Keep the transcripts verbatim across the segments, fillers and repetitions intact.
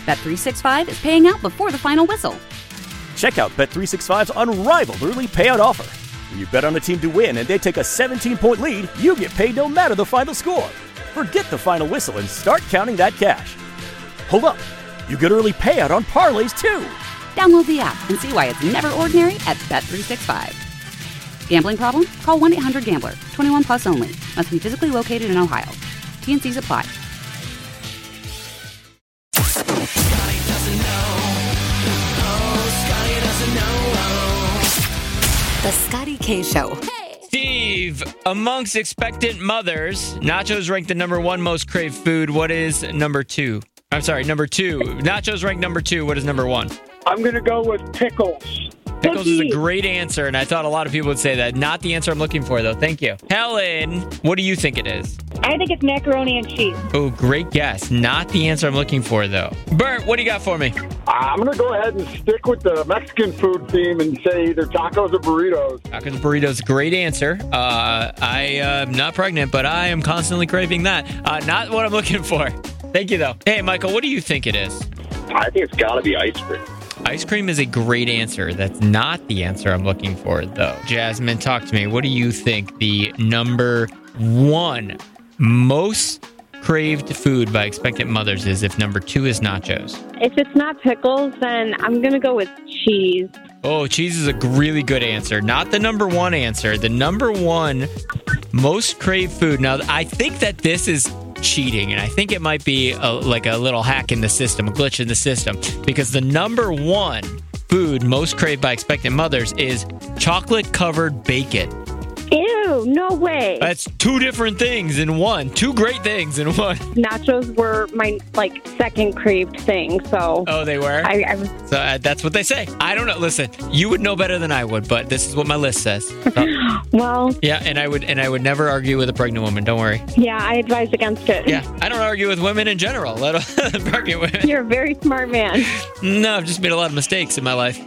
Bet three sixty-five is paying out before the final whistle. Check out Bet three sixty-five's unrivaled early payout offer. When you bet on a team to win and they take a seventeen-point lead, you get paid no matter the final score. Forget the final whistle and start counting that cash. Hold up. You get early payout on parlays, too. Download the app and see why it's never ordinary at Bet three sixty-five. Gambling problem? Call one eight hundred gambler. twenty-one plus only. Must be physically located in Ohio. T N Cs apply. Scotty doesn't know. Oh, Scotty doesn't know. The Scotty K Show. Steve, amongst expectant mothers, nachos ranked the number one most craved food. What is number two? I'm sorry, number two. Nachos ranked number two. What is number one? I'm going to go with pickles. Pickles is a great answer, and I thought a lot of people would say that. Not the answer I'm looking for, though. Thank you. Helen, what do you think it is? I think it's macaroni and cheese. Oh, great guess. Not the answer I'm looking for, though. Bert, what do you got for me? I'm going to go ahead and stick with the Mexican food theme and say either tacos or burritos. Tacos and burritos, great answer. Uh, I am not pregnant, but I am constantly craving that. Uh, not what I'm looking for. Thank you, though. Hey, Michael, what do you think it is? I think it's got to be ice cream. Ice cream is a great answer. That's not the answer I'm looking for, though. Jasmine, talk to me. What do you think the number one most craved food by expectant mothers is if number two is nachos? If it's not pickles, then I'm going to go with cheese. Oh, cheese is a really good answer. Not the number one answer. The number one most craved food. Now, I think that this is cheating, and I think it might be a, like a little hack in the system, a glitch in the system, because the number one food most craved by expectant mothers is chocolate-covered bacon. Ew, no way. That's two different things in one. Two great things in one. Nachos were my, like, second craved thing, so... Oh, they were? I, I was... So uh, that's what they say. I don't know. Listen, you would know better than I would, but this is what my list says. So, well... Yeah, and I would and I would never argue with a pregnant woman. Don't worry. Yeah, I advise against it. Yeah, I don't argue with women in general, let alone pregnant women. You're a very smart man. No, I've just made a lot of mistakes in my life.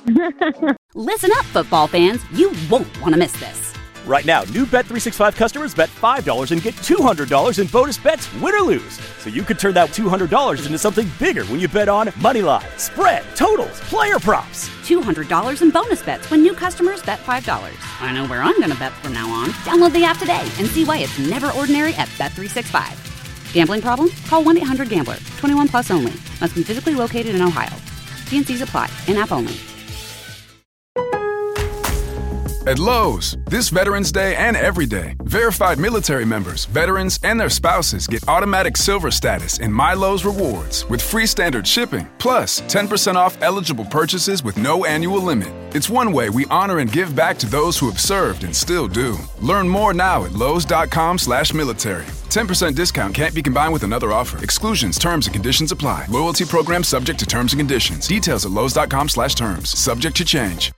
Listen up, football fans. You won't want to miss this. Right now, new Bet three sixty-five customers bet five dollars and get two hundred dollars in bonus bets, win or lose. So you could turn that two hundred dollars into something bigger when you bet on money line, spread, totals, player props. two hundred dollars in bonus bets when new customers bet five dollars. I know where I'm going to bet from now on. Download the app today and see why it's never ordinary at Bet three sixty-five. Gambling problem? Call one eight hundred gambler. twenty-one plus only. Must be physically located in Ohio. T N Cs apply. In-app only. At Lowe's, this Veterans Day and every day, verified military members, veterans, and their spouses get automatic silver status in My Lowe's Rewards with free standard shipping, plus ten percent off eligible purchases with no annual limit. It's one way we honor and give back to those who have served and still do. Learn more now at lowes.com slash military. ten percent discount can't be combined with another offer. Exclusions, terms, and conditions apply. Loyalty program subject to terms and conditions. Details at lowes.com slash terms. Subject to change.